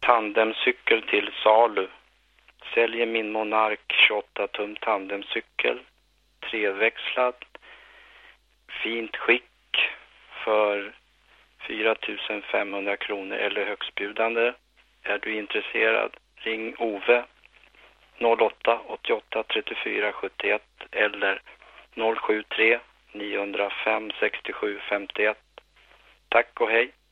Tandemcykel till salu. Säljer min Monark 28 tum tandemcykel. Treväxlad. Fint skick för 4 500 kronor eller högstbjudande. Är du intresserad? Ring Ove 08 88 34 71 eller 073 905 67 51. Tack och hej.